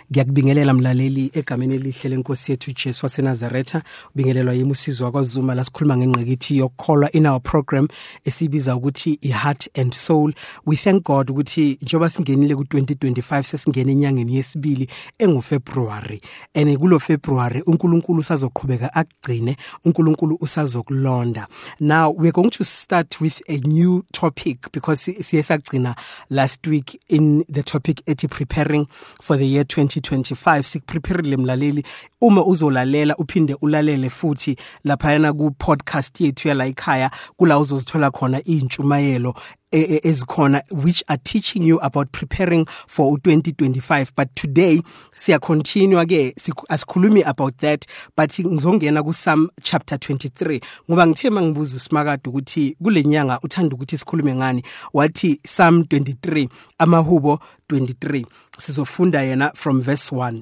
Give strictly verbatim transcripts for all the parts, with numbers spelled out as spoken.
Ngiyakubingelela mlaleli egameni elihle lenkosi yethu Jesu waseNazaretha. Ubingelelwa yimi uSizwe wakwaZuma la sikhuluma ngengqikithi yokukholwa in our program esibiza ukuthi iHeart and Soul. We thank God ukuthi njoba singenile ku twenty twenty-five sesingena enyangeni yesibili enguFebruary. And kulo February uNkulunkulu usazoqhubeka akugcine, uNkulunkulu usazokulonda. Now we're going to start with a new topic because siyesagcina last week in the topic ethi preparing for the year twenty twenty-five. Sikuprepareile mlaleli uma uzolalela uphinde ulalele futhi lapha yana ku podcast yethu yala ekhaya kula uzozithola khona intshumayelo ezikhona which are teaching you about preparing for twenty twenty-five. But today siya continue ke asikhulumi about that, but ngizongena ku Psalm chapter twenty-three ngoba ngithe mangibuza uSimakade ukuthi kulenyanga uthanda ukuthi sikhulume ngani, wathi Psalm twenty-three amahubo twenty-three. Sizofunda yena from verse one.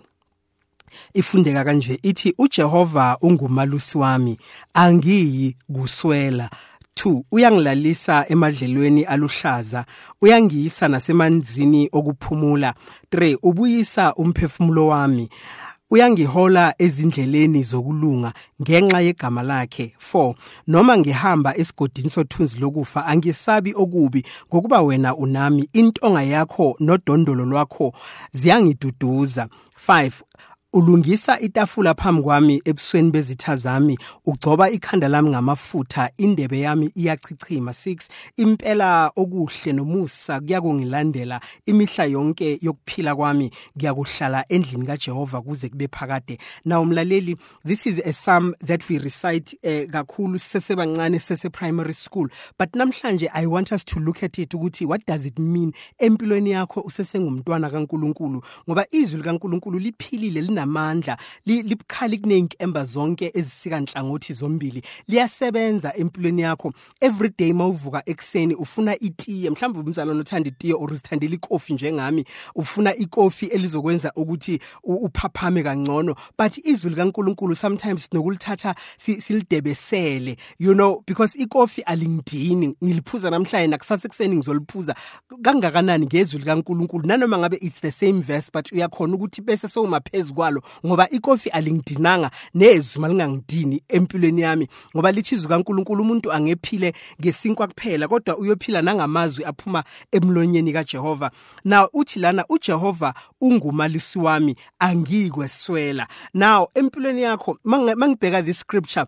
Ifundeka kanje ithi uJehova ungumalusi wami angiyi kuswela. two Uyangilalisa emadlelweni aluhlaza, uyangiyisa nasemanzini okuphumula. three Ubuyisa umphefumulo wami, uyangihola ezindleleni zokulunga ngenxa yegama lakhe. four Noma ngihamba esigodini sothunzi lokufa angisabi okubi ngokuba wena unami, intonga yakho nodondolo lwakho ziyangiduduza. five Ulungisa itafula phambi kwami ebusweni bezitha zami, ugcoba ikhanda lami ngamafutha, indebe yami iyachichima. six Impela okuhle nomusa kuyakungilandela imihla yonke yokuphila kwami, ngiyakuhlala endlini kaJehova kuze kube phakade. Now mlaleli, this is a psalm that we recite eh, kakhulu sesebancane sese primary school, but namhlanje I want us to look at it ukuthi what does it mean empilweni yakho usesengumntwana kaNkulunkulu, ngoba izwi likaNkulunkulu liphilile lina amandla libukhali kunenkemba zonke ezisika nhlangothi zombili, liyasebenza empilweni yakho. Every day mawuvuka ekseni ufuna itiye, mhlawumbe umzalwane uthanda itiye or uzithandela ikofi njengami, ufuna ikofi elizokwenza ukuthi uphaphame kangcono, but izwi likaNkulunkulu sometimes nokulithatha silidebesele, you know, because ikofi alingidini, ngiliphuza namhlanje nakusasa ekseni ngizoliphuza kangakanani ngezwi likaNkulunkulu, nanoma ngabe it's the same verse but uyakhona ukuthi bese sowumaphezulu kwalo, ngoba ikofi alingidinanga nezwi malingangidini empilweni yami, ngoba lithi izwi kaNkulunkulu umuntu angephile ngesinkwa kuphela kodwa uyophila nangamazwi aphuma emlonyeni kaJehova. Now uthi lana uJehova ungumalusi wami angiyikweswela. Now empilweni yakho mangibheka this scripture,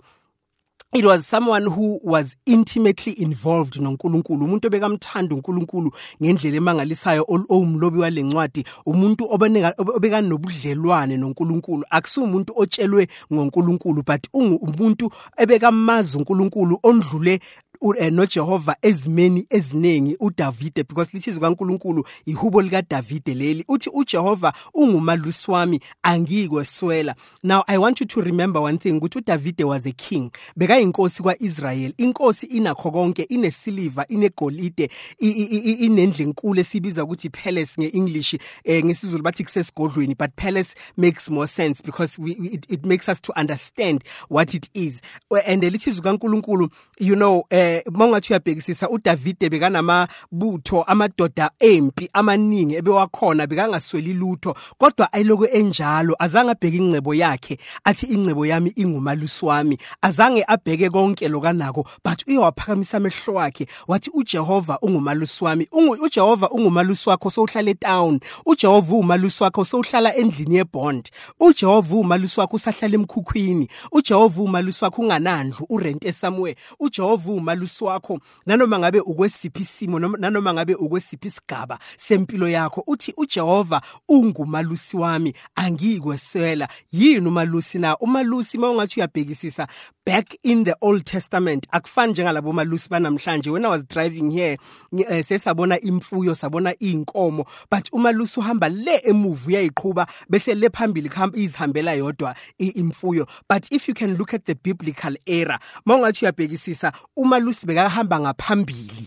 it was someone who was intimately involved noNkulunkulu, umuntu obekamthanda uNkulunkulu ngendlela emangalisayo, owumlobi walencwadi, umuntu obeka nobudlelwane noNkulunkulu, akusi umuntu otshelwe ngoNkulunkulu but umuntu ebekamazi uNkulunkulu ondlule noJehova ezimeni eziningi uDavide, because lithi izwi kaNkulunkulu ihubo lika Davide leli, uthi uJehova ungumalusi wami angiyikweswela. Now I want you to remember one thing, ukuthi uDavide was a king, beka inkosi kwaIsrael, inkosi inakho konke, inesiliva, inegolide, inendlu enkulu esibiza ukuthi palace ngeEnglish, eh, ngesizulu bathi kusesigodlweni, but palace makes more sense because we, it, it makes us to understand what it is. And lithi izwi kaNkulunkulu, you know, eh, mongathi uyabhekisisa uDavide bekanamabutho amadoda empi amaningi ebewakhona, bekangasweli lutho, kodwa ayiloko enjalo azange abheke ingcebo yakhe athi ingcebo yami ingumalusi wami, azange abheke konke lokanako but uyawaphakamisa amehlo wakhe wathi uJehova ungumalusi wami. uJehova ungumalusi wakho sowuhlala etown, uJehova umalusi wakho sowuhlala endlini yebond, uJehova umalusi wakho usahlala emkhukhwini, uJehova umalusi wakho unganandlu urente somewhere, uJehova umalusi wakho nanoma ngabe ukwesiphi isimo, nanoma ngabe ukwesiphi isigaba sempilo yakho, uthi uJehova ungumalusi wami angiyikweswela. Yini umalusi na? Umalusi mawungathi uyabhekisisa back in the Old Testament akufani njengalabo malusi banamhlanje. When I was driving here uh, sesabona imfuyo, sabona inkomo, but umalusi uhamba le emuvu uyayiqhuba bese le phambili khamba izihambela yodwa imfuyo. But if you can look at the biblical era, mawungathi uyabhekisisa umalusi bekahamba ngaphambili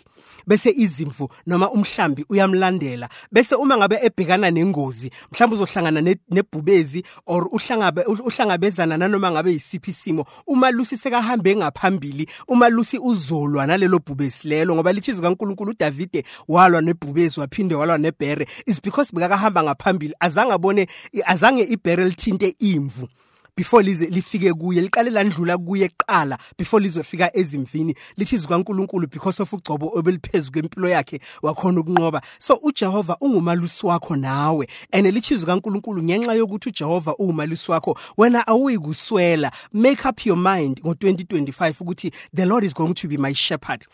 bese izimvu noma umhlambi uyamlandela, bese uma ngabe ebhekana nengozi mhlawumbe uzohlangana nebhubezi or uhlangabe uhlangabezana nanoma ngabe yisiphi isimo, umalusi sekahambe ngaphambili, umalusi uzolwa nalelo bhubesi lelo ngoba lithi zikaNkulunkulu uDavide walwa nebhubezi waphinde walwa nebhere is because bekakahamba ngaphambili, azange abone azange ibhere lithinte imvu before lize lifike kuye, liqale landlula kuye eqala before lizofika ezimvini. Lithi zikaNkulunkulu because of ugcobo obeliphezulu kwempilo yakhe wakhona ukunqoba. So uJehova ungumalusi wakho nawe, and lithi zikaNkulunkulu ngenxa yokuthi uJehova ungumalusi wakho wena awuyikuswela. Make up your mind ngo twenty twenty-five ukuthi the Lord is going to be my shepherd.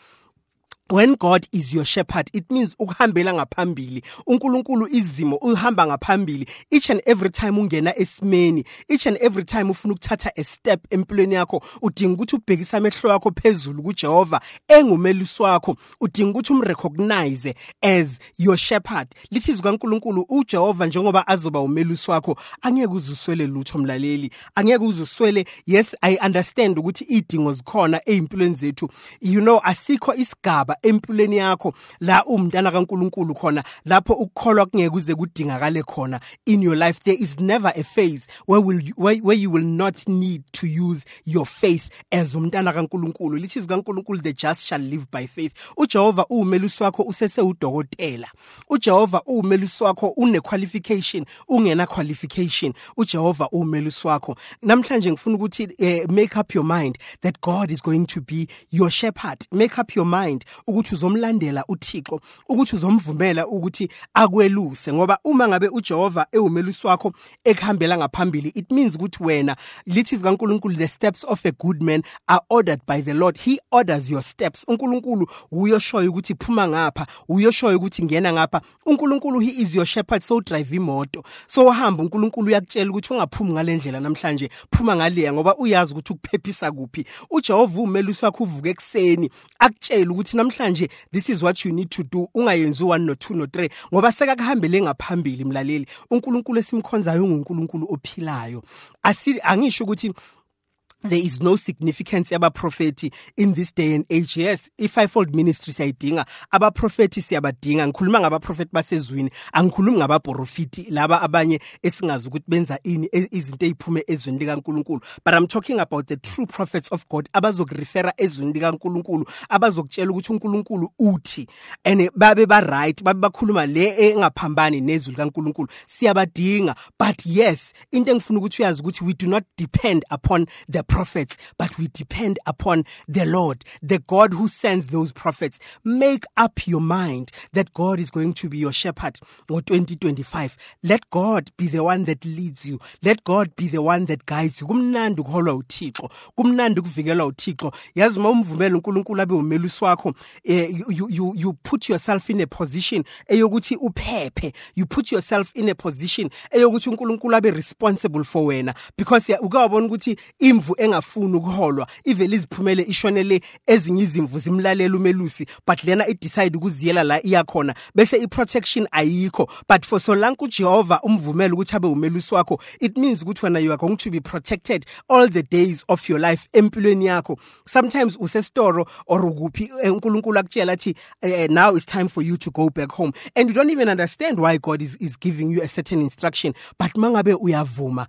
When God is your shepherd, it means ukuhambela ngaphambili. uNkulunkulu izimo uhamba ngaphambili. Each and every time ungena esimeni, each and every time ufuna ukuthatha a step empilweni yakho, udinga ukuthi ubhekise amehlo akho phezulu kuJehova engumelusi wakho, udinga ukuthi umrecognize as your shepherd. Lithi zikaNkulunkulu uJehova njengoba azoba umelusi wakho, angeke uzuswele lutho mlaleli, angeke uzuswele. Yes, I understand ukuthi idingo zikhona empilweni zethu. You know, asikho isigaba empilweni yakho la umntana kaNkulunkulu khona lapho ukukholwa kungeke kuze kudingakale khona in your life. There is never a phase where will you, where, where you will not need to use your faith as umntana kaNkulunkulu. Lithi zikaNkulunkulu the just shall live by faith. uJehova umelusi wakho usese udokotela, uJehova umelusi wakho une qualification ungena qualification, uJehova umelusi wakho. Namhlanje ngifuna ukuthi uh, make up your mind that God is going to be your shepherd. Make up your mind ukuthi uzomlandela uThixo, ukuthi uzomvumela ukuthi akweluse, ngoba uma ngabe uJehova ewumelusi wakho ekuhambela ngaphambili, it means ukuthi wena, lithi zikaNkulunkulu the steps of a good man are ordered by the Lord. He orders your steps. uNkulunkulu uyoshoya ukuthi phuma ngapha, uyoshoya ukuthi ngena ngapha. uNkulunkulu he is your shepherd, so drive imoto, so hamba. uNkulunkulu uyakutshela ukuthi ungaphumi ngalendlela namhlanje, phuma ngaleya ngoba uyazi ukuthi ukuphephisa kuphi. uJehova umelusi wakho uvuka ekseni akutshela ukuthi namhlanje this is what you need to do, ungayenzi one no two no three ngoba sekakuhambele ngaphambili mlaleli. uNkulunkulu esimkhonzayo unguNkulunkulu ophilayo. Asi angisho ukuthi there is no significance abaprofeti in this day and age. Yes, i-fivefold ministry siyayidinga, abaprofeti siyabadinga. Ngikhuluma ngabaprofeti basezwini, angikhulumi ngabaprofeti laba abanye esingazi ukuthi benza ini izinto eziphume ezweni likaNkulunkulu, but I'm talking about the true prophets of God abazokurefera ezweni likaNkulunkulu, abazokutshela ukuthi uNkulunkulu uthi, and babe ba right, babe bakhuluma le engaphambani nezwi likaNkulunkulu. Siyabadinga, but yes, into engifuna ukuthi uyazi ukuthi we do not depend upon the prophets, but we depend upon the Lord, the God who sends those prophets. Make up your mind that God is going to be your shepherd for twenty twenty-five. Let God be the one that leads you. Let God be the one that guides you. Kumnandi ukuholwa uThixo, kumnandi ukuvikelwa uThixo. Yazi uma umvumela uNkulunkulu abe umelusi wakho, you you you put yourself in a position eyokuthi uphephe. You put yourself in a position eyokuthi uNkulunkulu abe responsible for wena, because ukubona ukuthi imvu engafuni ukuholwa ivele iziphumele ishonele ezinye izimvu zimlalela umelusi, but lena it decide ukuziyela la iyakhona bese i-protection ayikho. But for so long uJehova umvumela ukuthi abe umelusi wakho, it means ukuthi wena you are going to be protected all the days of your life empilweni yakho. Sometimes usestoro or ukuphi uNkulunkulu akutshela athi now it's time for you to go back home, and you don't even understand why God is, is giving you a certain instruction, but mangabe uyavuma,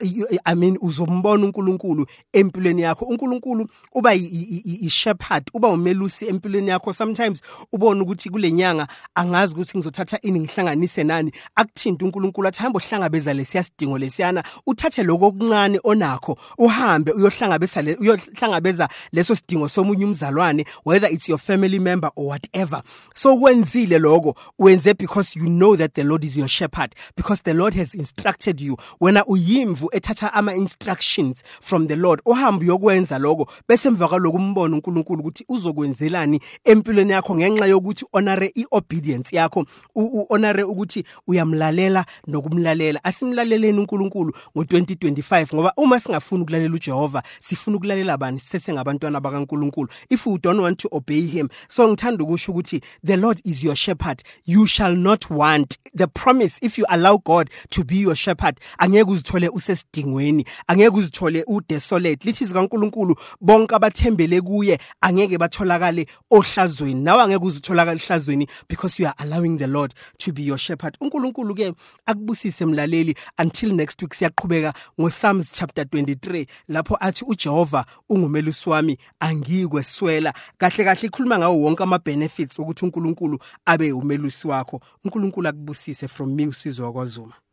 I mean uzombona uNkulunkulu empilweni yakho. uNkulunkulu uba i-shepherd, uba umelusi empilweni yakho. Sometimes ubona ukuthi kulenyanga angazi ukuthi ngizothatha ini ngihlanganise nani, akuthinta uNkulunkulu athi hamba uhlangabeza lesiyasidingo lesiyana, uthathe lokho okuncane onakho uhambe uyohlangabeza uyohlangabeza leso sidingo somunye umzalwane, whether it's your family member or whatever. So wenzile lokho wenze because you know that the Lord is your shepherd, because the Lord has instructed you. Wena uyimvu ethatha ama instructions from the Lord, uhambe uyokwenza lokho bese emva kwaloko umbona uNkulunkulu ukuthi uzokwenzelani empilweni yakho ngenxa yokuthi honore iobedience yakho, uhonore ukuthi uyamlalela nokumlalela. Asimlaleleni uNkulunkulu ngo twenty twenty-five ngoba uma singafuni ukulalela uJehova sifuna ukulalela bani? Sese ngabantwana bakaNkulunkulu. If you don't want to obey him, so ngithanda ukusho ukuthi the Lord is your shepherd, you shall not want. The promise, if you allow God to be your shepherd, angeke uzithole use usesidingweni, angeke uzithole udesolate. Lithi zikaNkulunkulu bonke abathembele kuye angeke batholakale ohlazweni. Nawe angeke uzitholakala ehlazweni because you are allowing the Lord to be your shepherd. uNkulunkulu ke akubusise mlaleli. Until next week siyaqhubeka ngoPsalms chapter twenty-three lapho athi uJehova ungumelusi wami angikweswela. Kahle kahle ikhuluma ngawo wonke ama benefits ukuthi uNkulunkulu abe umelusi wakho. uNkulunkulu akubusise from me uSizwe kwaZuma.